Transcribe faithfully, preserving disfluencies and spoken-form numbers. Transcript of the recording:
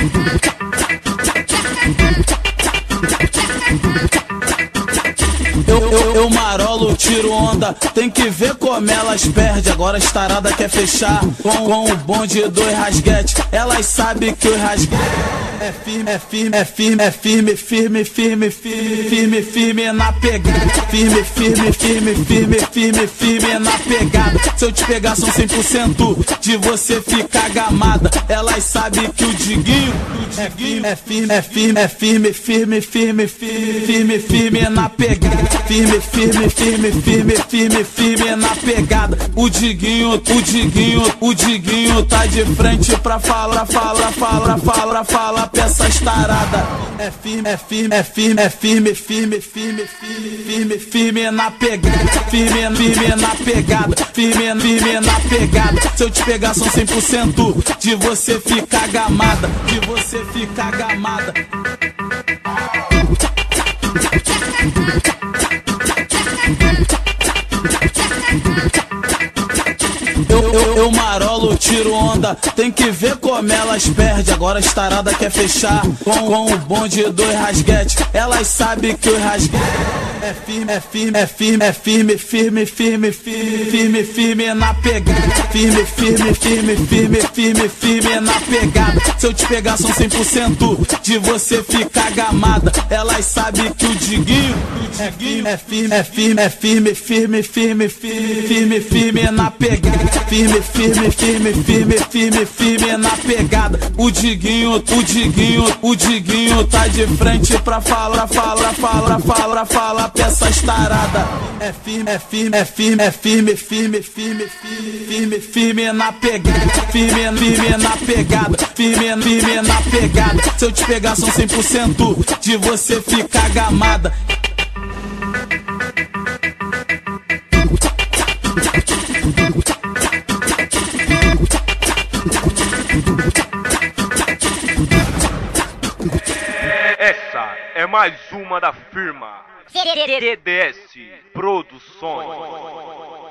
Eu, eu, eu marolo, tiro onda, tem que ver como elas perdem. Agora as tarada quer fechar com, com o bonde do rasguete. Elas sabem que o rasguete é firme, é firme, é firme, é firme, firme, firme, firme, firme, firme na pegada. Firme, firme, firme, firme, firme, firme na pegada. Se eu te pegar são cem por cento de você ficar gamada. Elas sabem que o Diguinho é firme, é firme, é firme, é firme, firme, firme, firme, firme, firme na pegada. Firme, firme, firme, firme, firme, firme na pegada. O Diguinho, o Diguinho, o Diguinho tá de frente pra falar, fala, fala, fala, fala pra essas taradas. É firme, é firme, é firme, é firme, firme, firme, firme, firme, firme na pegada. Firme, firme na pegada. Firme, firme na pegada. Se eu te pegar são cem por cento de você ficar gamada. De você ficar gamada. Eu, eu, eu marolo, tiro onda, tem que ver como elas perdem. Agora as tarada quer fechar com, com o bonde do rasguete. Elas sabem que o rasguete é firme, é firme, é firme, é firme, firme, firme, firme, firme, firme na pegada. Firme, firme, firme, firme, firme, firme na pegada. Se eu te pegar são cem por cento de você ficar gamada. Elas sabem que o Diguinho é firme, é firme, é firme, é firme, firme, firme, firme, firme, firme na pegada. Firme, firme, firme, firme, firme, firme na pegada. O Diguinho, o Diguinho, o Diguinho tá de frente pra falar, fala, fala, fala, fala pra essas taradas. É firme, é firme, é firme, é firme, firme, firme, firme, firme, firme na pegada. Firme, firme na pegada. Firme, firme na pegada. Se eu te pegar são cem por cento de você ficar gamada. Essa é mais uma da firma C D S Produções.